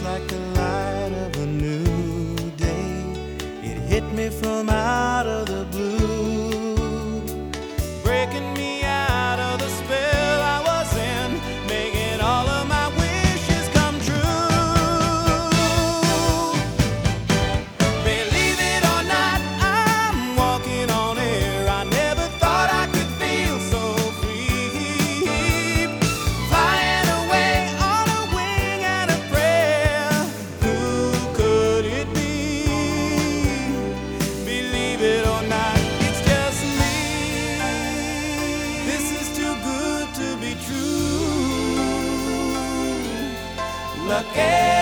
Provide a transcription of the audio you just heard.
like the light of a new day. It hit me from out of the blue, breaking me out of the spell I was in, making all of my wishes come true. Believe it or not, I'm walking on air. I never thought I could feel so free, flying away on a wing and a prayer. Who could it be? Believe it or not, it's just me. This is too good to be true. Lucky